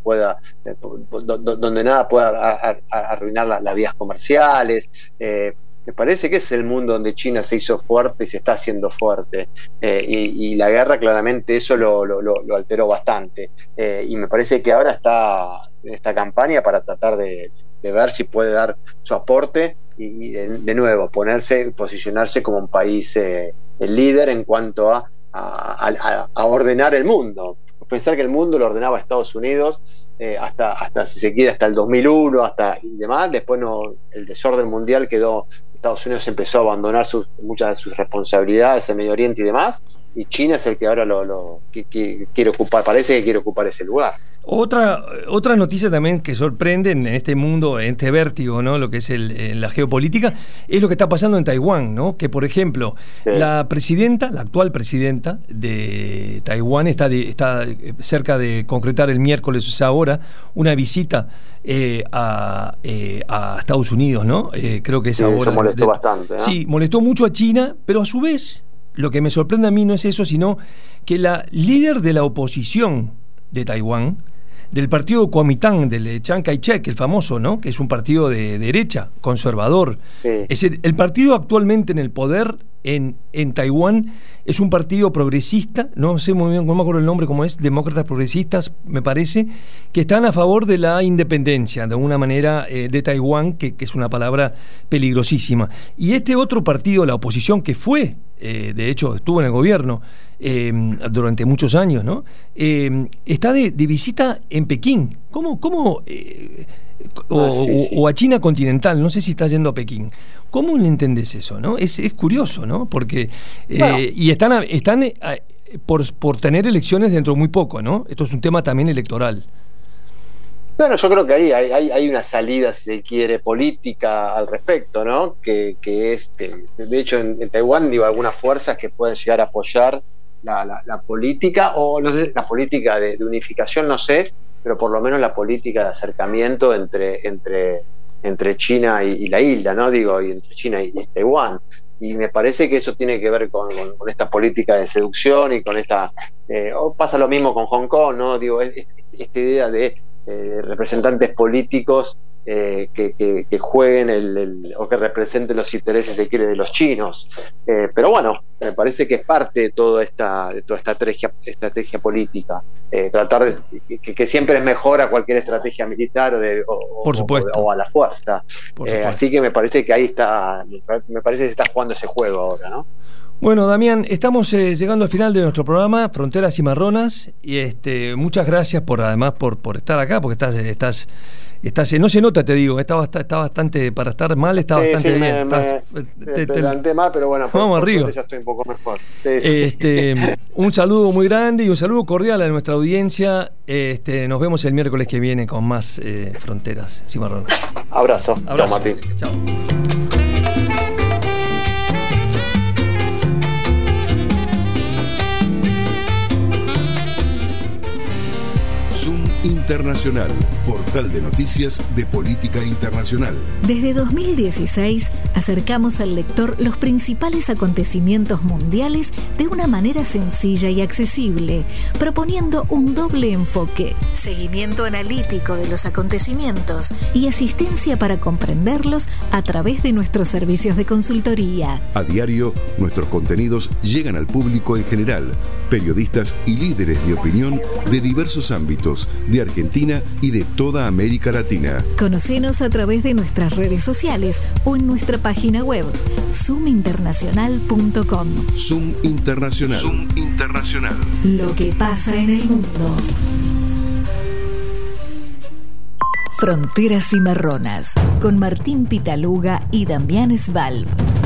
nada pueda arruinar las vías comerciales. Me parece que es el mundo donde China se hizo fuerte y se está haciendo fuerte, y la guerra claramente eso lo alteró bastante, y me parece que ahora está en esta campaña para tratar de ver si puede dar su aporte y de nuevo posicionarse como un país el líder en cuanto a ordenar el mundo. Pensar que el mundo lo ordenaba Estados Unidos hasta si se quiere hasta el 2001 y demás. Después el desorden mundial quedó. Estados Unidos empezó a abandonar muchas de sus responsabilidades en Medio Oriente y demás, y China es el que ahora quiere ocupar, parece que quiere ocupar ese lugar. Otra noticia también que sorprende en este mundo, en este vértigo, ¿no? Lo que es la geopolítica, es lo que está pasando en Taiwán, ¿no? Que, por ejemplo, sí, la actual presidenta de Taiwán está cerca de concretar el miércoles, o sea, ahora, una visita a Estados Unidos, ¿no? Creo que es ahora. Eso molestó bastante, ¿no? Sí, molestó mucho a China, pero a su vez, lo que me sorprende a mí no es eso, sino que la líder de la oposición de Taiwán, del partido Kuomintang, del Chiang Kai-shek, el famoso, ¿no? Que es un partido de derecha, conservador. Sí. Es el partido actualmente en el poder en Taiwán es un partido progresista, no sé muy bien, no me acuerdo el nombre cómo es, demócratas progresistas, me parece, que están a favor de la independencia, de alguna manera, de Taiwán, que es una palabra peligrosísima. Y este otro partido, la oposición, que fue, de hecho, estuvo en el gobierno durante muchos años, ¿no? Está de visita en Pekín. ¿Cómo o a China continental, no sé si está yendo a Pekín. ¿Cómo le entendés eso, no? Es curioso, ¿no? Porque y están por tener elecciones dentro de muy poco, ¿no? Esto es un tema también electoral. Bueno, yo creo que ahí hay una salida, si se quiere, política al respecto, ¿no? Que es, de hecho, en Taiwán, algunas fuerzas que pueden llegar a apoyar la política, o no sé, la política de unificación, no sé, pero por lo menos la política de acercamiento entre entre China y la isla, ¿no? Digo, y entre China y Taiwán. Y me parece que eso tiene que ver con esta política de seducción y con esta... pasa lo mismo con Hong Kong, ¿no? Digo, esta idea de representantes políticos que jueguen o que representen los intereses, si se quiere, de los chinos. Pero bueno, me parece que es parte de toda esta estrategia política. Tratar de que siempre es mejor a cualquier estrategia militar por supuesto. o a la fuerza. Así que me parece que ahí está, me parece que se está jugando ese juego ahora, ¿no? Bueno, Damián, estamos llegando al final de nuestro programa Fronteras Cimarronas y muchas gracias por estar acá, porque estás no se nota, te digo, está bastante, para estar mal, está bastante bien. Te levanté mal, pero bueno, vamos arriba. Ya estoy un poco mejor. Un saludo muy grande y un saludo cordial a nuestra audiencia. Nos vemos el miércoles que viene con más Fronteras Cimarronas. Abrazo. Chao, Martín. Chao. Internacional, portal de noticias de política internacional. Desde 2016 acercamos al lector los principales acontecimientos mundiales de una manera sencilla y accesible, proponiendo un doble enfoque: seguimiento analítico de los acontecimientos y asistencia para comprenderlos a través de nuestros servicios de consultoría. A diario, nuestros contenidos llegan al público en general, periodistas y líderes de opinión de diversos ámbitos de Argentina y de toda América Latina. Conocenos a través de nuestras redes sociales o en nuestra página web zoominternacional.com. Zoom Internacional. Zoom Internacional. Lo que pasa en el mundo. Fronteras Cimarronas con Martín Pitaluga y Damián Svalb.